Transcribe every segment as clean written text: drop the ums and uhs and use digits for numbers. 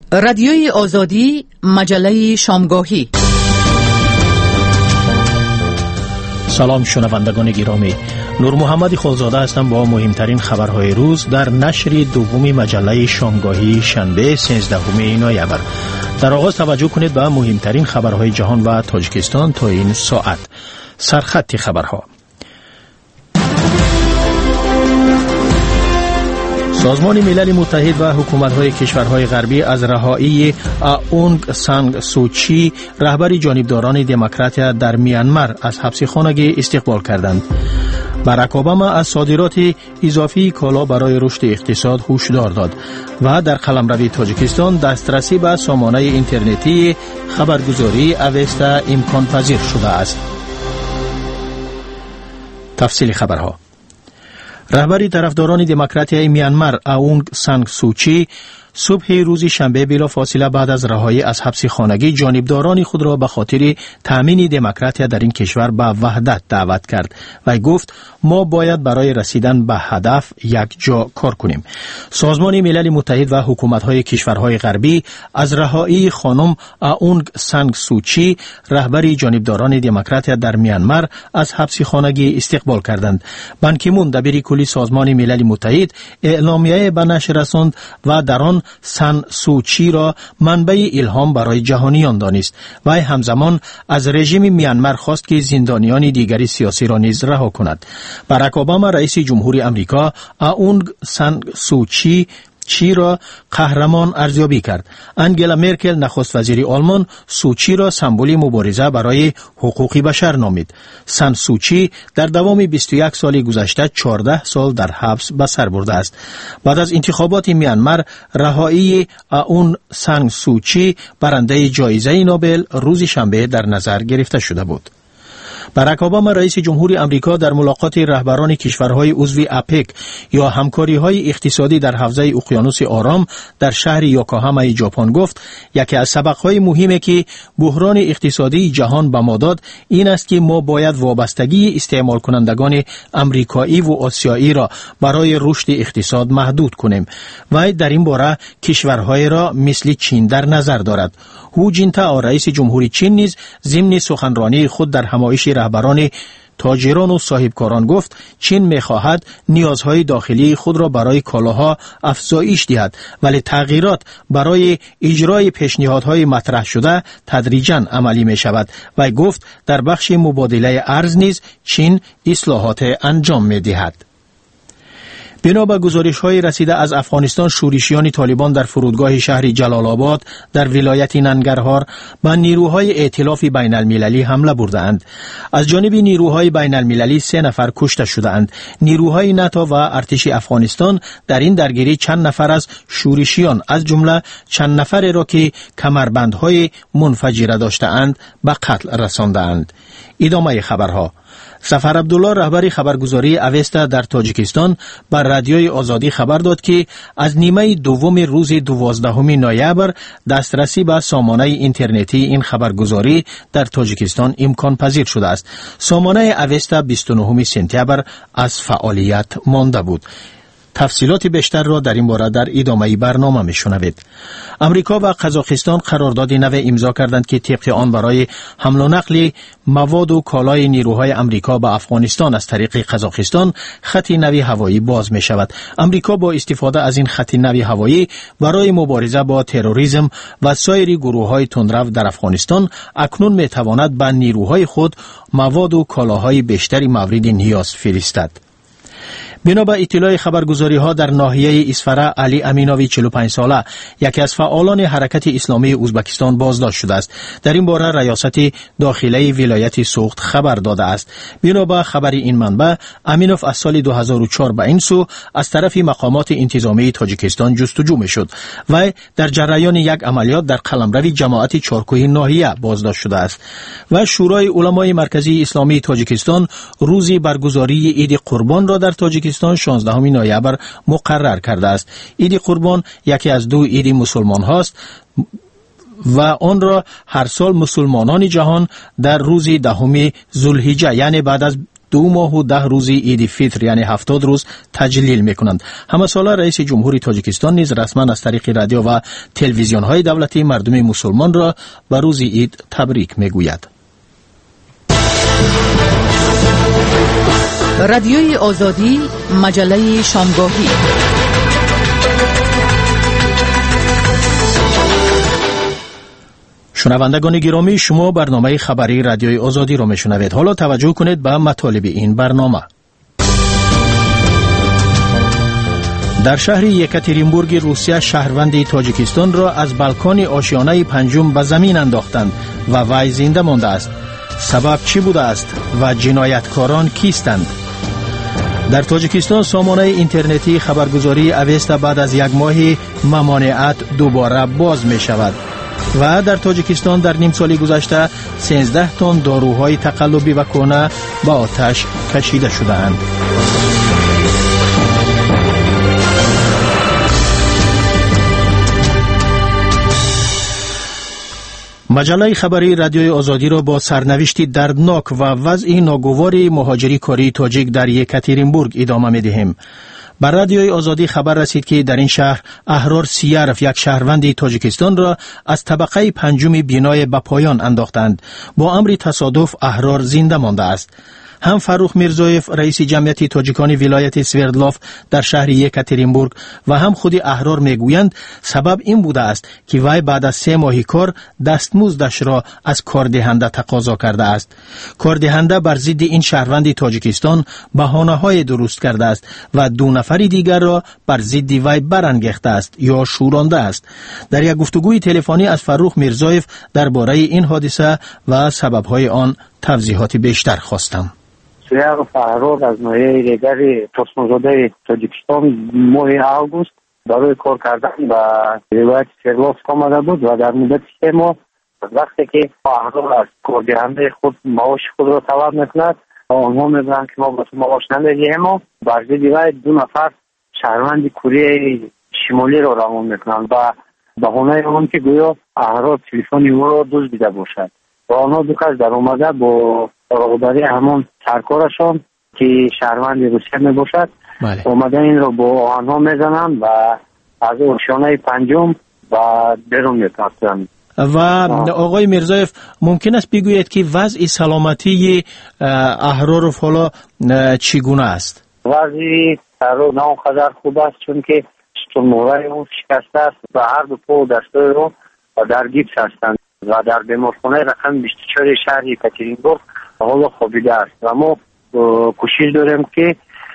رادیوی آزادی، مجله شامگاهی. سلام شنوندگان گرامی، نور محمد خالزاده هستم با مهمترین خبرهای روز در نشر دوم مجله شامگاهی شنبه 13 نوامبر. در آغاز توجه کنید به مهمترین خبرهای جهان و تاجیکستان تا این ساعت. سرخط خبرها: سازمان ملل متحد و حکومت‌های کشورهای غربی از رهایی اونگ سان سوچی، رهبر جانبداران دموکرات در میانمار، از حبس خانگی استقبال کردند. باراک اوباما از صادرات اضافی کالا برای رشد اقتصاد هشدار داد و در قلمرو تاجیکستان دسترسی به سامانه اینترنتی خبرگزاری اوستا امکان پذیر شده است. تفصیل خبرها: رهبری طرفداران دموکراسی میانمار اونگ سان سوچی صبح روز شنبه بلافاصله بعد از رهایی از حبس خانگی جانبداران خود را به خاطر تامین دموکراسی در این کشور به وحدت دعوت کرد و گفت ما باید برای رسیدن به هدف یک جا کار کنیم. سازمان ملل متحد و حکومت‌های کشورهای غربی از رهایی خانم اونگ سان سوچی، رهبر جانبداران دموکراسی در میانمار، از حبس خانگی استقبال کردند. بان کی مون دبیر کلی سازمان ملل متحد اعلامیه به نشر رساند و در آن سان سوچی را منبع الهام برای جهانیان دانست و همزمان از رژیم میانمار خواست که زندانیان دیگری سیاسی را نیز رها کند. باراک اوباما رئیس جمهوری آمریکا اونگ سان سوچی را قهرمان ارزیابی کرد. انگلا مرکل نخست وزیر آلمان سوچی را سمبل مبارزه برای حقوق بشر نامید. سان سوچی در دوام 21 سال گذشته 14 سال در حبس به سر برده است. بعد از انتخابات میانمار، رهایی اون سان سوچی برنده جایزه نوبل روز شنبه در نظر گرفته شده بود. باراک اوباما رئیس جمهوری آمریکا در ملاقات رهبران کشورهای عضو اپک یا همکاری‌های اقتصادی در حوزه اقیانوس آرام در شهر یوکوهاما ژاپن گفت یکی از سبق‌های مهمی که بحران اقتصادی جهان به ما داد این است که ما باید وابستگی استعمال کنندگان آمریکایی و آسیایی را برای رشد اقتصاد محدود کنیم و در این باره کشورهای را مثل چین در نظر دارد. هو جینتائو رئیس جمهوری چین نیز ضمن سخنرانی خود در همایش رهبران تاجران و صاحبکاران گفت چین می‌خواهد نیازهای داخلی خود را برای کالاها افزایش دهد، ولی تغییرات برای اجرای پیشنهادهای مطرح شده تدریجاً عملی می‌شود و گفت در بخش مبادله ارز نیز چین اصلاحات انجام می‌دهد. بنا به گزارش‌های رسیده از افغانستان، شورشیان طالبان در فرودگاه شهر جلال آباد در ولایت ننگرهار به نیروهای ائتلاف بین المللی حمله بردند. از جانب نیروهای بین المللی 3 نفر کشته شدند. نیروهای ناتو و ارتش افغانستان در این درگیری چند نفر از شورشیان از جمله چند نفر را که کمربندهای منفجره داشتند به قتل رساندند. ادامه خبرها: سفر عبدالله رهبر خبرگزاری اوستا در تاجیکستان بر رادیوی آزادی خبر داد که از نیمه دوم روز 12 نوامبر دسترسی به سامانه اینترنتی این خبرگزاری در تاجیکستان امکان پذیر شده است. سامانه اوستا 29 سپتامبر از فعالیت مانده بود. تفصیلات بیشتر را در این باره در ادامه برنامه میشنوید. امریکا و قزاقستان قرارداد نو امضا کردند که طبق آن برای حمل و نقل مواد و کالای نیروهای امریکا به افغانستان از طریق قزاقستان خط نو هوایی باز می شود. امریکا با استفاده از این خط نو هوایی برای مبارزه با تروریسم و سایر گروه‌های تندرو در افغانستان اکنون می تواند به نیروهای خود مواد و کالاهای بیشتری مورد نیاز فرستد. بنا به اطلاع خبرگزاری‌ها در ناحیه اسفره، علی امینوی 45 ساله یکی از فعالان حرکت اسلامی ازبکستان بازداشت شده است. در این باره ریاست داخلی ولایت سوخت خبر داده است. بنا به خبر این منبع، امینوف از سال 2004 به این سو از طرف مقامات انتظامی تاجیکستان جستجو می‌شد و در جریان یک عملیات در قلمرو جماعت چارکوه ناحیه بازداشت شده است. و شورای علمای مرکزی اسلامی تاجیکستان روز برگزاری عید قربان را در تاجیکستان 16 نوامبر مقرر کرده است. عید قربان یکی از 2 عید مسلمان هاست و آن را هر سال مسلمانان جهان در روز 10 ذوالحجه یعنی بعد از 2 ماه و 10 روزی عید فطر یعنی 70 روز تجلیل میکنند. همه ساله رئیس جمهوری تاجیکستان نیز رسما از طریق رادیو و تلویزیون های دولتی مردم مسلمان را به روز عید تبریک میگوید. رادیوی آزادی مجله شامگاهی. شنوندگان گرامی، شما برنامه خبری رادیوی آزادی را میشنوید. حالا توجه کنید به مطالب این برنامه. در شهر یکاترینبورگ روسیه شهروند تاجیکستان را از بالکن آشیانه پنجم به زمین انداختند و وی زنده مانده است. سبب چی بوده است و جنایتکاران کیستند؟ در تاجیکستان سامانه اینترنتی خبرگزاری اوستا بعد از 1 ماه ممانعت دوباره باز می شود و در تاجیکستان در نیم سال گذشته 13 تن داروهای تقلبی و کهنه به آتش کشیده شده‌اند. مجله خبری رادیوی آزادی را با سرنوشتی دردناک و وضع ناگوار مهاجری کاری تاجیک در یکاترینبورگ ادامه می‌دهیم. بر رادیوی آزادی خبر رسید که در این شهر احرار سیارف یک شهروند تاجیکستان را از طبقه 5 بینای به پایان انداختند. با امر تصادف احرار زنده مانده است. هم فروخ میرزایف رئیس جمعیت تاجیکان ولایت سوردلاف در شهر یکاترینبورگ و هم خود احرار میگویند سبب این بوده است که وی بعد از 3 ماه کار دستمزدش را از کاردهنده تقاضا کرده است. کاردهنده بر ضد این شهروند تاجیکستان بهانه‌های درست کرده است و 2 نفر دیگر را بر ضد وی برانگیخته است یا شورانده است. در یک گفتگوی تلفنی از فروخ میرزایف درباره این حادثه و سبب‌های آن توضیحات بیشتر خواستم. سیار فرار از ناحیه ریگر ترسمزاده تاجیکستان ماه آگوست برای کار کردن و ولایت سوردلاف آمده بود و در مدت 3 ماه وقتی که فرار از کاردهنده خود معاش خود را طلب میکند آنها میگویند که ما با تو معاش نمیدهیم و بر ضد وی 2 نفر شهروند کره شمالی را رها میکنند و بهانه آن که گویا احرار تلفن او را دزدیده باشد و آنها 2 کس در اومده با رغبتی همان سرکارشان که شهروند روسیه می باشد اومده این را با آنها میزنند و از آشیانه 5 و بیرون می‌تازند. و آقای میرزایف ممکن است بگویید که وضع سلامتی احرار حالا چگونه است؟ وضع احرار نه اونقدر خوب است چون که ستون‌مهره اون شکسته است و هر 2 پا و دستای او در گیپس هستند و در بیمارخانه رقم 24 شهر یکاترینبورگ حالا خوابیده است و ما کوشش داریم که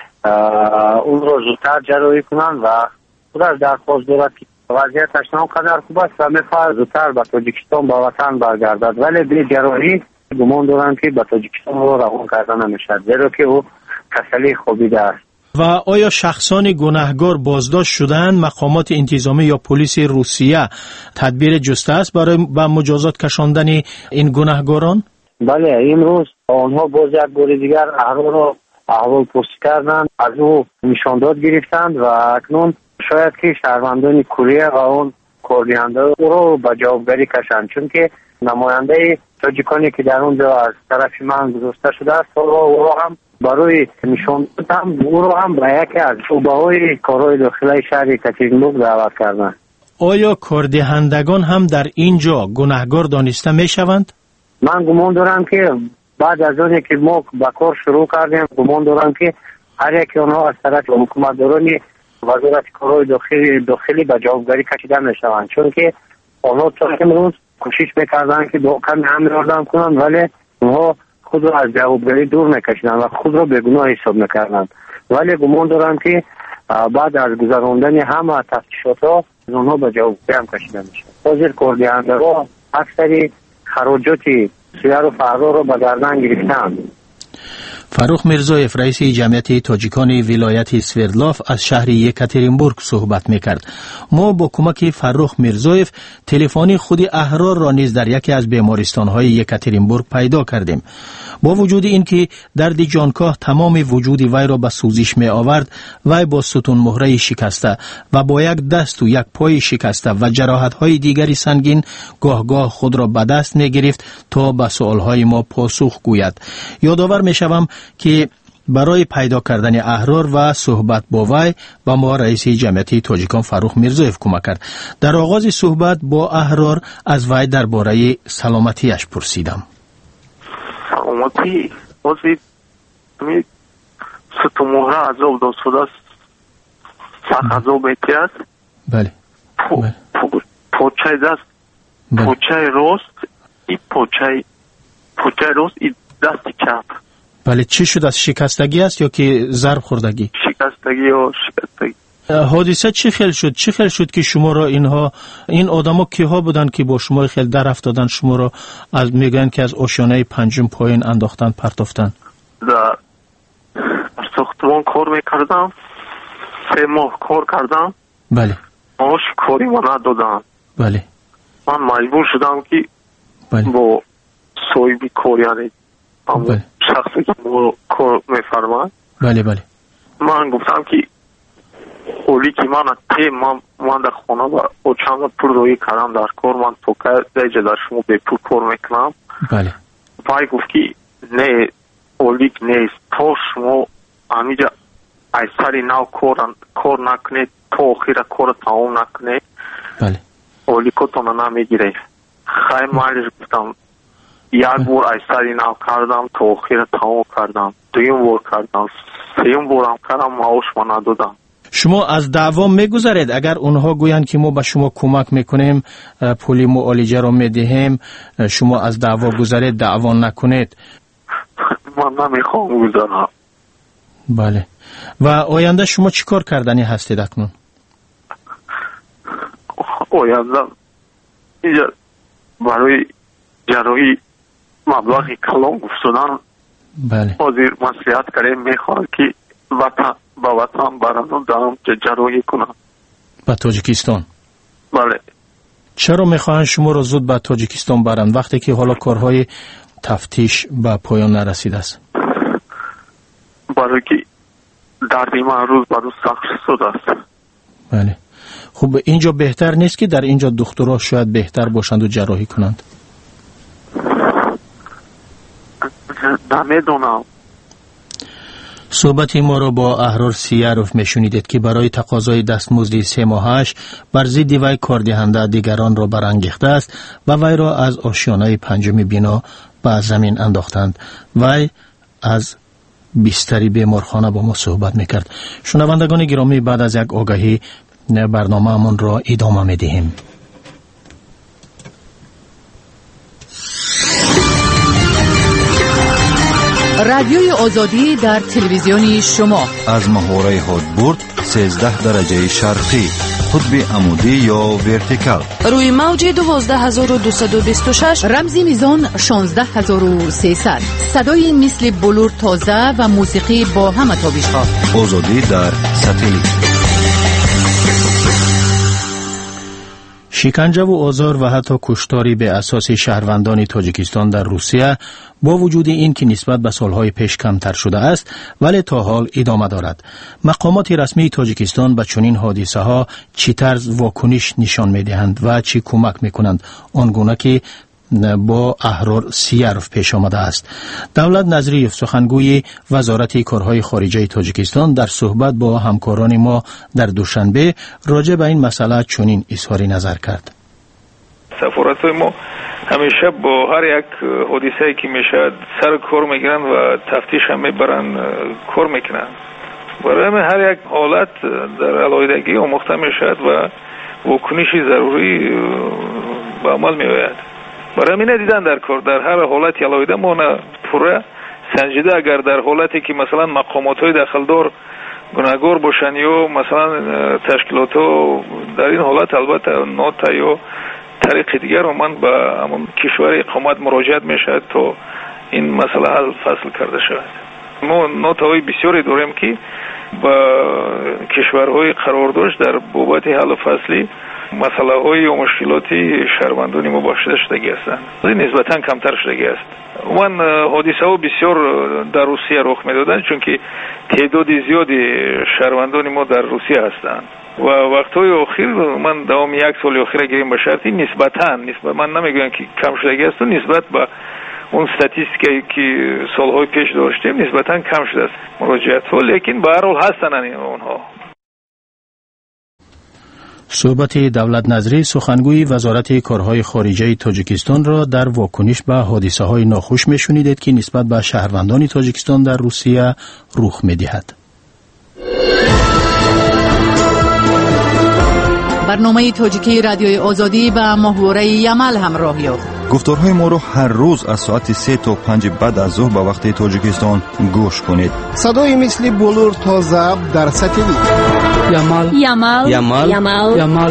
اون رو زودتر جراحی کنن و خود از درخواست دارد که وضعیتش نه اونقدر خوب است و میخواهد زودتر به تاجیکستان به وطن برگردد ولی بی جراحی گمان دارم که به تاجیکستان رو روان کرده نمیشد زیرا که او کسلی خوابیده است. و آیا شخصان گناهکار بازداشت شدند؟ مقامات انتظامی یا پلیس روسیه تدبیر جسته است برای به مجازات کشاندن این گناهکاران؟ بله، امروز آنها باز یک بار دیگر احرار را احوال پرسی کردند، از او نشانداد گرفتند و اکنون شاید که شهروندان کره و اون کاردهنده او را به جوابگری کشند چون که نماینده تاجیکانی که در اونجا از طرف من گذاشته شده است او را هم برای نشان دادن او را هم به یکی از شعبه‌های کارهای داخلی شهر یکاترینبورگ دعوت کردند. آیا کاردهندگان هم در اینجا گناهکار دانسته می شوند؟ من گمان دارم که بعد از آنی که ما به کار شروع کردیم گمان دارم که هر یک آنها از طرف حکومتداران وزارت کارهای داخلی به جوابگری کشیده می شوند چون که آنها تا امروز کوشش میکردن که با کمی هم یاردم کنند ولی اونها خود را از جوابگری دور میکشیدند و خود را بیگناه حساب میکردند ولی گمان دارم که بعد از گذراندن همه تفتیشات ها اونها به جوابگری هم کشیده میشن. حاضر کاردهنده ها اکثری خراجات سیار و فرار را به گردن گرفتند. فروخ میرزایف رئیس جمعیت تاجیکان ولایت سوردلاف از شهر یکاترینبورگ صحبت میکرد. ما با کمک فروخ میرزایف تلفنی خود احرار را نیز در یکی از بیمارستان‌های یکاترینبورگ پیدا کردیم. با وجود اینکه درد جانکاه تمام وجود وی را به سوزش می آورد، وی با ستون مهره شکسته و با یک دست و یک پای شکسته و جراحت‌های دیگری سنگین گاه خود را به دست می گرفت تا به سوال‌های ما پاسخ گوید. یادآور می شوم که برای پیدا کردن احرار و صحبت با وی و ما رئیس جمعیت تاجیکان فروخ میرزایف کمک کرد. در آغاز صحبت با احرار از وی درباره سلامتیش پرسیدم. سلامتی وزید می ستو مهره عذاب داد شده سخت عذاب ایتی است. بله. پوچه دست پوچه راست ای پوچه راست ای دست چپ. بله. چی شد؟ از شکستگی است یا که ضرب خوردگی؟ شکستگی. حادثه چی خیل شد که شما را این آدما کیها بودن که با شما خیل در افتادن، شما را از میگن که از آشیانه پنجم پایین انداختن پرتافتن؟ در ساختمان کار میکردم، 3 ماه کار کردم. بله. معاش کاری ما ندادن. بله. من مجبور شدم که بله. با صاحبی کار یعنی بله. شخصی که کار میفرماید بله من گفتم که اولی که من در خانه با چند پول روی کردم در کار، من تو که دیجه در شما به پول کار میکنم. بله. پای گفت که نه اولی که نیست، تا شما همیجا ایساری نو کار نکنید تا آخیر کار تمام نکنید. بله. اولی کتونه نمیگیره. خیلی مالش گفتم یک بار ایساری نو کردم تا آخیر تمام کردم، دویم بار کردم، سیم بارم کردم، معاش ما ندادم. شما از دعوا میگذارید؟ اگر اونها گویند که ما به شما کمک میکنیم، پولی معالجه رو میدهیم، شما از دعوا گذارید، دعوا نکنید؟ من نمیخوام گذارم. بله. و آینده شما چی کار کردنی هستید اکنون؟ آینده اینجا برای جراحی مبلغی کلان گفتادن. بله. حاضر مسئولیت کرده میخواد که با وطن برانو دارم که جراحی کنم. به تاجیکستان؟ بله. چرا میخواهند شما رو زود به تاجیکستان برند وقتی که حالا کارهای تفتیش به پایان نرسیده است؟ برای که دردی من روز به روز سخت شده است. بله. خب اینجا بهتر نیست که در اینجا دکترها شاید بهتر باشند و جراحی کنند؟ نمیدونم. صحبت ما را با احرار سیاروف میشنیدید که برای تقاضای دستمزد 3 ماهش بر ضد وی کاردهنده دیگران را برانگیخته است و وی را از آشیانه 5 بنا به زمین انداختند. وی از بستری بیمارخانه با ما صحبت میکرد. شنوندگان گرامی، بعد از یک آگاهی برنامه من را ادامه میدهیم. رادیوی آزادی در تلویزیون شما از محوره هادبورد 13 درجه شرقی، قطب عمودی یا ورتیکال، روی موج 12226، رمزی میزان 16300، صدای مثل بلور تازه و موسیقی با همه تابش‌ها. آزادی در ساتلیت. شکنجه و آزار و حتی کشتاری به اساس شهروندان تاجیکستان در روسیه با وجود این که نسبت به سالهای پیش کمتر شده است ولی تا حال ادامه دارد. مقامات رسمی تاجیکستان به چنین حادثه ها چی طرز واکنش نشان میدهند و چی کمک میکنند آنگونه که با احرار سیاروف پیش آمده است. دولت نظریف، سخنگوی وزارت کارهای خارجه تاجیکستان، در صحبت با همکاران ما در دوشنبه راجع به این مسئله چنین اظهار نظر کرد. سفارت ما همیشه با هر یک حادثه‌ای که میشه سر کار میگیرن و تفتیش هم میبرن، کار میکنن. برای هر یک حالت در علایدگی آموخته میشد و واکنشی ضروری به عمل میآید. برای من دیدن در کار در هر حالتی علایده ما پوره سنجیده، اگر در حالتی که مثلا مقامات های داخلدار گناهگار باشن یا مثلا تشکیلات ها در این حالت، البته نوتا یا طریق دیگر من به همون کشور اقامت مراجعت میشد تا این مسئله حل فصل کرده شود. ما نوتا های بسیاری داریم که با کشورهای قرارداد در بابت حل فصلی مسئله های و مشکلاتی شهروندان ما باشده شدگی هستند. این نسبتا کمتر شدگی است. من حادثه ها بسیار در روسیه رخ میدادند چون که تعداد زیادی شهروندان ما در روسیه هستند و وقتهای اخیر من دوام 1 سال اخیر گیریم به شرطی نسبت من نمیگویم که کم شدگی است و نسبت به اون استاتیستیکی که سالهای پیش داشتیم نسبتاً کم شده است مراجعت‌ها، لیکن به هر حال هستن اونها. صحبت دولت نظری سخنگوی وزارت کارهای خارجه تاجیکستان را در واکنش به حادثه‌های ناخوش می‌شنیدید که نسبت به شهروندان تاجیکستان در روسیه رخ می‌دهد. برنامه تاجیکی رادیوی آزادی به محوره یمل همراه یافت. گفتارهای ما رو هر روز از ساعت 3 تا 5 بعد از ظهر به وقت تاجیکستان گوش کنید. صدای مثل بلور تا ضبط در ساتلیت. یمل.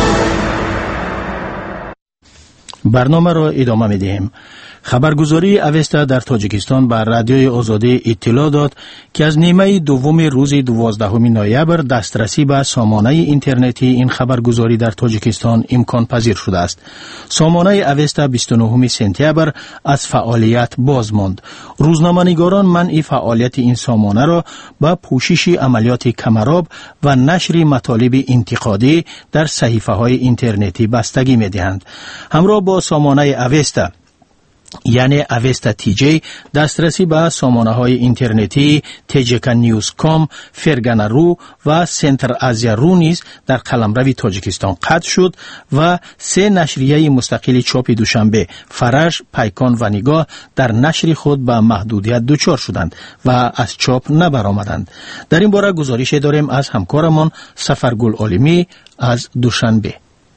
برنامه را ادامه می‌دهیم. خبرگزاری اوستا در تاجیکستان بر رادیوی آزادی اطلاع داد که از نیمه دوم روز 12 نوامبر دسترسی به سامانه اینترنتی این خبرگزاری در تاجیکستان امکان پذیر شده است. سامانه اوستا 29 سپتامبر از فعالیت باز ماند. روزنامه‌نگاران منع فعالیت این سامانه را با پوشش عملیات کمراب و نشر مطالب انتقادی در صحیفه‌های اینترنتی بستگی می‌دهند. همراه با سامانه اوستا یعنی اوستا تیجی دسترسی به سامانه‌های اینترنتی تجیکا نیوز کام، فرگانا رو و سنتر آزیا رو نیز در قلمرو تاجیکستان قطع شد و 3 نشریه مستقل چاپ دوشنبه فرش، پیکان و نگاه در نشر خود به محدودیت دچار شدند و از چاپ نبرآمدند. در این باره گزارش داریم از همکارمان سفرگل عالمی از دوشنبه.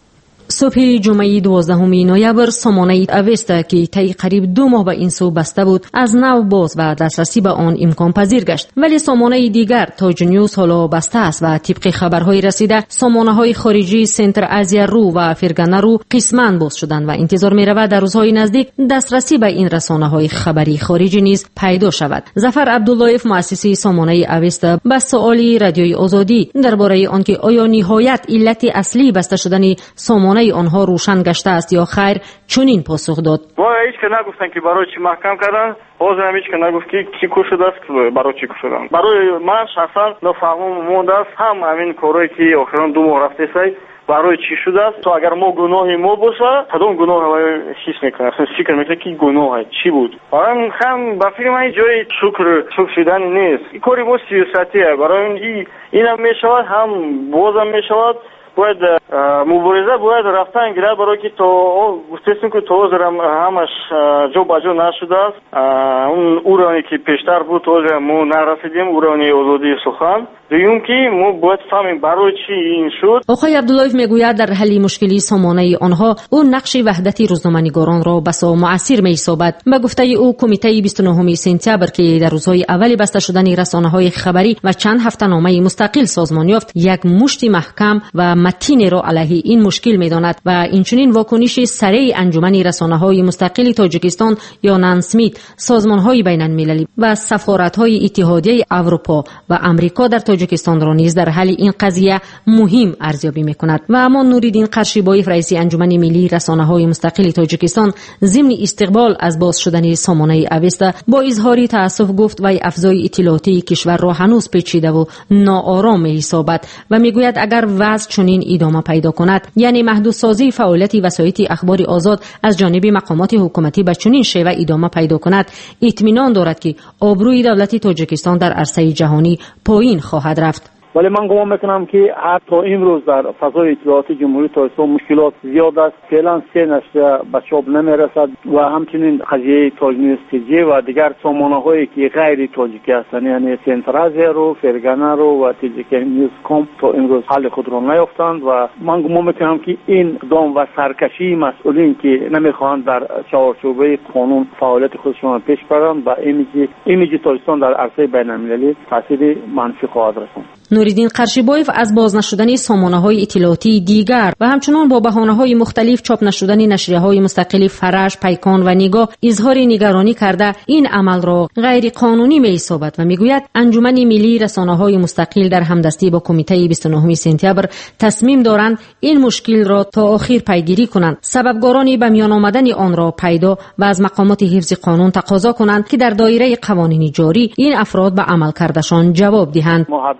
صبح جمعه 12 نوامبر سامانه اوستا که طی قریب 2 ماه به این سو بسته بود از نو باز و دسترسی به آن امکان پذیر گشت، ولی سامانه دیگر تاج نیوز حالا بسته است و طبق خبرهای رسیده سامانه های خارجی سنتر آزیا رو و فرگانا رو قسماً باز شدند و انتظار می رود در روزهای نزدیک دسترسی به این رسانه های خبری خارجی نیز پیدا شود. ظفر عبداللهیف مؤسس سامانه اوستا به سوالی رادیوی آزادی درباره آنکه آیا نهایت علت اصلی بسته شدن سامانه آنها روشن گشته است یا خیر چنین پاسخ داد. هیچ که نگفتن که برای چی محکم کردن، بازم هیچ که نگفت که کی کشیده است، برای چی کشیدن. برای من شخصا نفهمم مونده است، هم همین کاری که آخران 2 ماه رفته است برای چی شده است. تو اگر ما گناهی ما باشه کدام گناه چیز میکنه، اصلا فکر میکنه که گناه چی بود. برای هم با فکر من جای شکر شدن نیست. این کاری ما سیاسیه، برای این هم میشود هم بازم میشود. باید مبارزه باید رفتن گیرد برای که تو گفتیم که تو همش جو بجو نشده است. اون اورانی که پیشتر بود تو ما نرسیدیم، اورانی آزادی سخن. دوم که ما باید فهمیم برای چی این شد. آقای عبداللهیف میگوید در حل مشکلی سامانه آنها او نقش وحدت روزنامه‌نگاران را بسا مؤثر می‌سازد. به گفته او کمیته 29 سپتامبر که در روزهای اولی بسته شدن رسانه‌های خبری و چند هفته نامه مستقل سازمان یافت یک مشت محکم و متین را علیه این مشکل می‌داند و اینچنین واکنش سریع انجمن رسانه‌های مستقل تاجیکستان یا نانسمیت، سازمان‌های بین‌المللی و سفارت‌های اتحادیه اروپا و آمریکا در تاجیکستان را نیز در حل این قضیه مهم ارزیابی می‌کند. و اما نوریدین قرشیبایف رئیس انجمن ملی رسانه‌های مستقل تاجیکستان ضمن استقبال از باز شدن سامانه اوستا با اظهار تأسف گفت و افزای اطلاعاتی کشور را هنوز پیچیده و ناآرام می‌حسابد و میگوید اگر وضع چنین ادامه پیدا کند، یعنی محدودسازی فعالیت وسایط اخبار آزاد از جانب مقامات حکومتی به چنین شیوه ادامه پیدا کند، اطمینان دارد که آبروی دولت تاجیکستان در عرصه جهانی پایین خواهد رفت. ولی من گمان میکنم که حتی امروز در فضای اطلاعاتی جمهوری تاجیکستان مشکلات زیاد است. فعلا 3 نشریه به چاپ نمیرسد و همچنین قضیه تاج نیوز تیجی و دیگر سامانه‌هایی که غیر تاجیکی هستند، یعنی سنتر آزیا رو، فرگانا رو و تجیکا نیوز کام تا امروز حل خود را نیافتند و من گمان میکنم که این اقدام و سرکشی مسئولین که نمیخواهند در چارچوبه قانون فعالیت خودشان پیش برند و ایمیج تاجیکستان در عرصه بین‌المللی تاثیر منفی خواهد رساند. نوریدین قرشیبایف از باز نشدن سامانه‌های اطلاعاتی دیگر و همچنان با بهانه‌های مختلف چاپ نشدن نشریه‌های مستقل فرش، پیکان و نگاه اظهار نگرانی کرده این عمل را غیر قانونی می‌حسابد و میگوید انجمن ملی رسانه‌های مستقل در همدستی با کمیته 29 سپتامبر تصمیم دارند این مشکل را تا آخر پیگیری کنند، سببگاران به میان آمدن آن را پیدا و از مقامات حفظ قانون تقاضا کنند که در دایره قوانین جاری این افراد به عمل کردشان جواب دهند. ما حداقل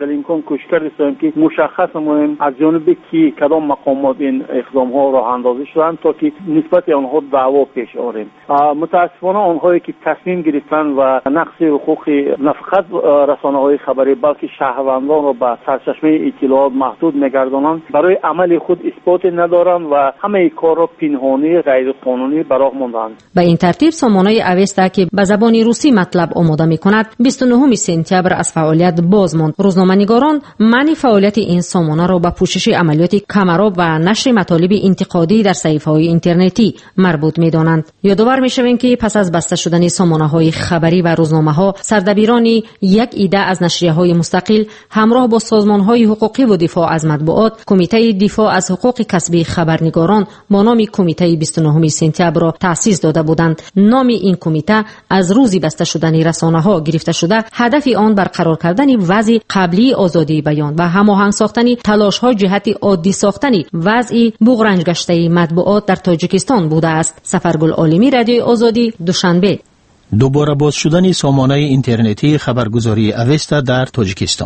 کوشش کردیم که مشخص مهم از جانب کی کدام مقامات این اقدام ها راه اندازی شدند تا که نسبت آنها دعوا پیش آوریم. متاسفانه آنهایی که تصمیم گرفتن و نقض حقوق نه فقط رسانه‌های خبری بلکه شهروندان را به سرچشمه اطلاعات محدود می‌گردانند برای عمل خود اثبات ندارند و همه کار را پنهانی غیر قانونی به راه ماندند. به این ترتیب سامانه اوستا که به زبان روسی مطلب آماده می‌کند 29 سپتامبر از فعالیت باز ماند. روزنامه‌نگاران معنی فعالیت این سامانه را به پوشش عملیات کمراب و نشر مطالب انتقادی در صحیفه‌های اینترنتی مربوط می‌دانند. یادآور می‌شویم که پس از بسته شدن سامانه‌های خبری و روزنامه‌ها، سردبیران یک ایده از نشریه‌های مستقل همراه با سازمان‌های حقوقی و دفاع از مطبوعات، کمیته دفاع از حقوق کسبی خبرنگاران با نام کمیته 29 سپتامبر را تأسیس داده بودند. نام این کمیته از روزی بسته شدن رسانه‌ها گرفته شده، هدف آن برقرار کردن وضع قبلی آزادی بیان و هماهنگ ساختن تلاش‌ها جهت عادی ساختن وضع بغرنج گشته مطبوعات در تاجیکستان بوده است. سفرگل عالمی، رادیو آزادی، دوشنبه. دوباره باز شدن سامانه اینترنتی خبرگزاری اوستا در تاجیکستان.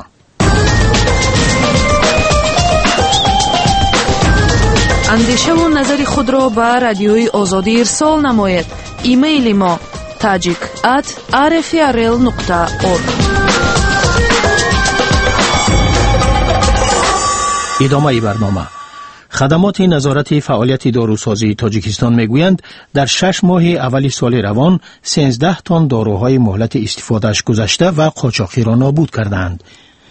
اندیشه و نظر خود را به رادیوی آزادی ارسال نماید. ایمیل ما tajik@rfrl.org. ادامه برنامه. خدمات نظارت فعالیت داروسازی تاجیکستان میگویند در 6 ماه اول سال روان 13 تن داروهای مهلت استفادهش گذشته و قاچاقی را نابود کردند.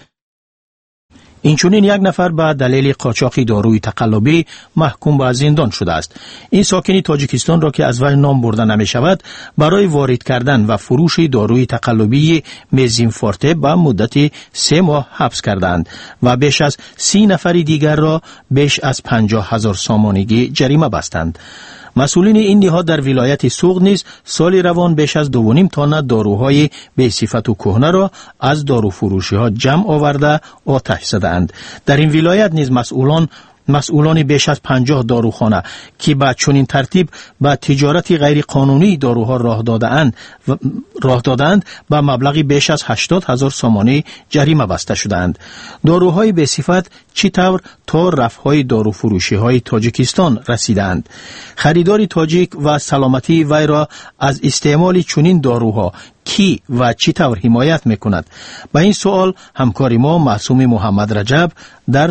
اینچنین یک نفر به دلیل قاچاق داروی تقلبی محکوم به زندان شده است. این ساکن تاجیکستان را که از وی نام برده نمی شود برای وارد کردن و فروش داروی تقلبی مزینفورت به مدت 3 ماه حبس کردند و بیش از 30 نفر دیگر را بیش از 50,000 سامانگی جریمه بستند. مسئولین این نهاد در ولایت سوغد نیز سال روان بیش از 2.5 تن داروهای به صفت و کهنه را از داروفروشی‌ها جمع آورده آتش زدند. در این ولایت نیز مسئولان بیش از 50 داروخانه که با چنین ترتیب به تجارت غیر قانونی داروها راه دادند با مبلغی بیش از 80,000 سامانی جریمه بسته شدند. داروهای به صفت چطور تا رفع‌های داروفروشی‌های تاجیکستان رسیدند. خریدار تاجیک و سلامتی وی را از استعمال چنین داروها کی و چطور حمایت می‌کند؟ به این سوال همکار ما معصوم محمد رجب در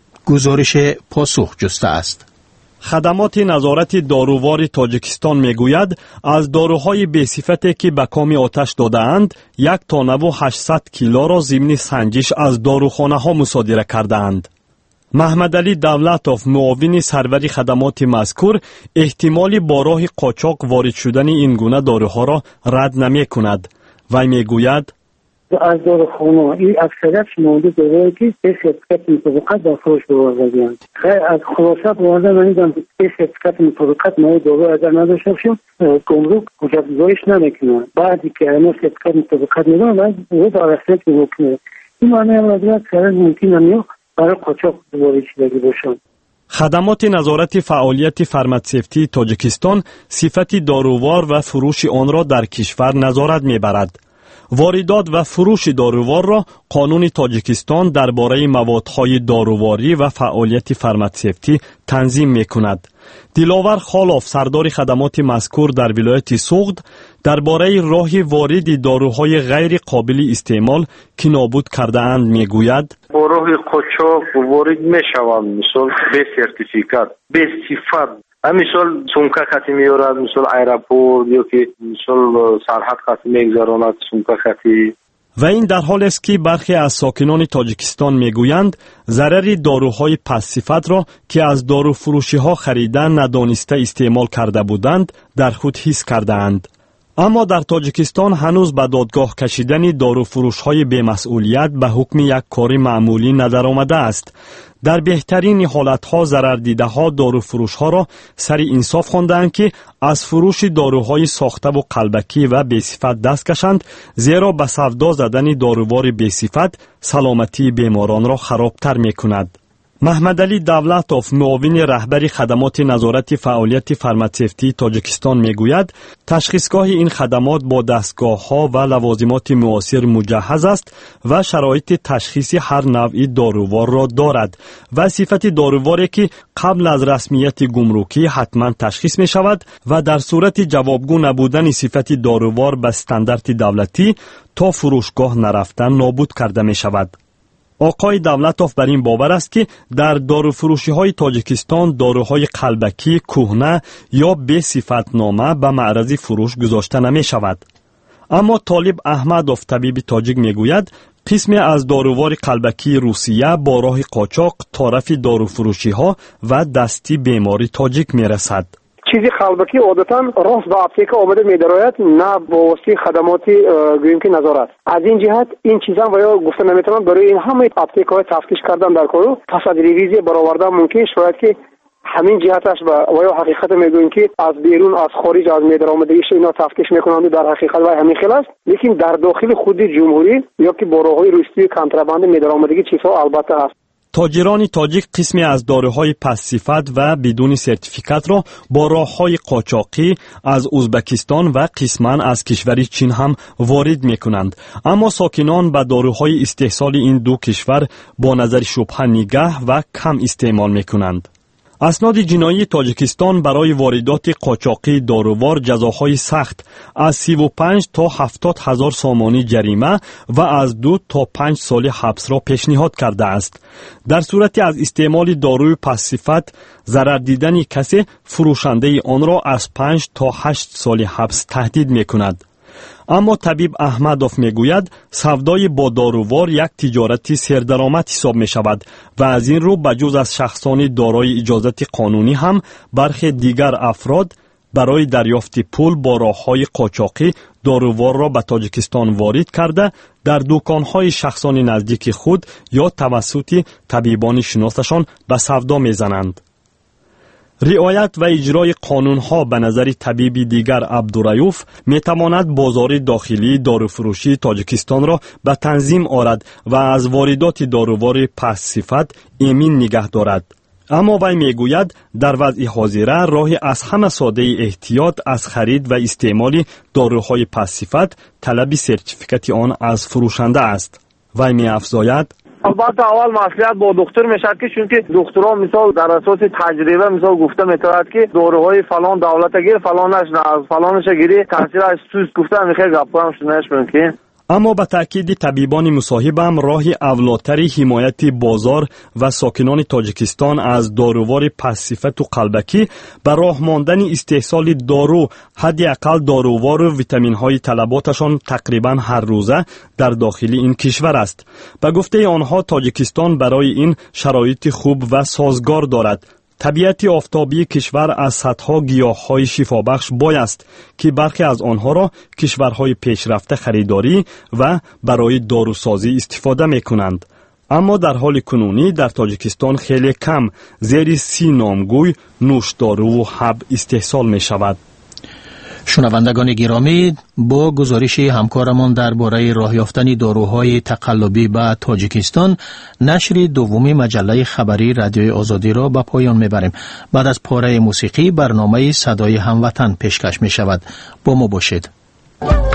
گزارش پاسخ جسته است. خدمات نظارت دارووار تاجیکستان میگوید از داروهای بی‌صفتی که به کام آتش داده‌اند 1 تن و 800 کیلو را ضمن سنجش از داروخانه‌ها مصادره کردند. محمد علی دولتوف، معاون سرور خدمات مذکور، احتمالی با راه قاچاق وارد شدن این گونه داروها را رد نمی‌کند. وی میگوید از داروخانه‌ها این اکثریت شمارده داروهایی که به سرتیفیکت مطابقت در فروش برده‌اند. از خلاصه برده من دیدم به سرتیفیکت مطابقت ما دارو اگر نداشته باشیم گمرک گزارش نمی‌کنه. بعدی که اینا سرتیفیکت مطابقت میدن بعد او دارسته که میکنه. این معنی اولادیت سر ممکنه نمیو برای قاچاق وارد شدگی باشن. خدمات نظارت فعالیت فارماسیفتی تاجیکستان صفت دارووار و فروش آن را در کشور نظارت میبرد. واردات و فروش دارووار را قانون تاجیکستان درباره موادهای داروواری و فعالیت فارماسیفتی تنظیم می‌کند. دلاور خالوف، سردار خدمات مذکور در ولایت سوغد، درباره راه وارد داروهای غیر قابل استعمال که نابود کرده اند میگوید با راه قاچاق وارد میشوند، مثال به سرتیفیکات، به صفت، مثال سومکه خطی میارد، مثال ایرپورت یا که مثال سرحد خطی میگذراند سومکه خطی. و این در حال است که برخی از ساکنان تاجیکستان میگویند ضرر داروهای پس صفت را که از داروفروشی‌ها خریدن ندانسته استعمال کرده بودند در خود حس کردند. اما در تاجیکستان هنوز به دادگاه کشیدن داروفروش‌های بی‌مسئولیت به حکم یک کار معمولی ندر آمده است. در بهترین حالتها ضرردیده‌ها داروفروش‌ها را سر انصاف خواندند که از فروش داروهای ساخته و قلبکی و بی‌صفت دست کشند، زیرا به سودا زدن دارووار بی‌صفت سلامتی بیماران را خرابتر می‌کند. محمدعلی دولتوف معاون رهبر خدمات نظارت فعالیت فارماسیوتی تاجیکستان میگوید تشخیصگاه این خدمات با دستگاه‌ها و لوازمات معاصر مجهز است و شرایط تشخیص هر نوعی دارووار را دارد و صفت داروواری که قبل از رسمیت گمرکی حتما تشخیص می شود و در صورت جوابگو نبودن صفت دارووار به استاندارد دولتی تا فروشگاه نرفتن نابود کرده می شود. آقای دولتوف بر این باور است که در داروفروشی‌های تاجیکستان داروهای قلبکی کهنه یا بی صفتنامه به معرض فروش گذاشته نمی شود. اما طالب احمدوف طبیب تاجیک می گوید قسمی از دارووار قلبکی روسیه با راه قاچاق طرف داروفروشی‌ها و دستی بیماری تاجیک می رسد. چیزی قلبکی عادتاً راست به اپتیکا آمده می‌دراید، نه با واسطه خدمات گوییم که نظارت. از این جهت این چیزا و یا گفته نمیتونم برای این همه اپتیک‌های تفتیش کردن در کارو پس از ریویزی برآوردن ممکن شاید که همین جهتش و یا حقیقت میگوین که از بیرون از خارج از می‌درآمدگیش اینا تفتیش میکنند در حقیقت و همین خیلی است، لیکن در داخل خود جمهوری یا که با راه‌های روسیه کنترابند می‌درآمدگی چیزها البته هست. تاجران تاجیک قسمی از داروهای پس‌صفت و بدون سرتیفیکات را با راه‌های قاچاقی از ازبکستان و قسماً از کشور چین هم وارد می‌کنند. اما ساکنان به داروهای استحصال این دو کشور با نظر شبهه نگاه و کم استعمال می‌کنند. اسناد جنایی تاجیکستان برای واردات قاچاقی دارووار جزاهای سخت از 35 تا 70 هزار سامانی جریمه و از 2 تا 5 سال حبس را پیشنهاد کرده است. در صورتی از استعمال داروی پس‌صفت ضرر دیدن کسی فروشنده آن را از 5 تا 8 سال حبس تهدید می‌کند. اما طبیب احمدوف میگوید سودای با دارووار یک تجارتی سردرآمد حساب می شود و از این رو بجز از شخصان دارای اجازت قانونی هم برخی دیگر افراد برای دریافت پول با راه‌های قاچاقی دارووار را به تاجیکستان وارد کرده در دکان‌های شخصان نزدیک خود یا توسط طبیبان شناسشان به سودا می‌زنند. رعایت و اجرای قانون‌ها به نظر طبیبی دیگر عبدالرؤوف می‌تواند بازار داخلی داروفروشی تاجیکستان را به تنظیم آورد و از واردات دارووار پس‌صفت امین نگه دارد. اما وی میگوید در وضع حاضره راهی از همه ساده احتیاط از خرید و استعمال داروهای پس‌صفت طلب سرتیفیکات آن از فروشنده است. وی می‌افزاید البته اول مسئولیت با دکتر میشد که چون که دکترها مثال در اساس تجربه مثال گفته میتواند که داروهای فلان دولت گیر فلانش نه از فلانش گیری تاثیرش سوز گفته میخواد گپ کنم شنیدنش ممکن. اما به تأکید طبیبان مصاحبم راه اولاتر حمایت بازار و ساکنان تاجیکستان از دارووار پس‌صفت و قلبکی به راه ماندن استحصال دارو حداقل دارووار و ویتامین های طلباتشان تقریبا هر روزه در داخل این کشور است. به گفته آنها تاجیکستان برای این شرایط خوب و سازگار دارد. طبیعت آفتابی کشور از صدها گیاه‌های شفابخش بایست که برخی از آنها را کشورهای پیشرفته خریداری و برای داروسازی استفاده می‌کنند. اما در حال کنونی در تاجیکستان خیلی کم زیر 30 نامگوی نوشدارو و حب استحصال می‌شود. شنوندگان گرامی، با گزارش همکارمان درباره راه یافتن داروهای تقلبی به تاجیکستان نشر دوم مجله خبری رادیوی آزادی را به پایان میبریم. بعد از پاره موسیقی برنامه صدای هموطن پیشکش می شود. با ما باشید.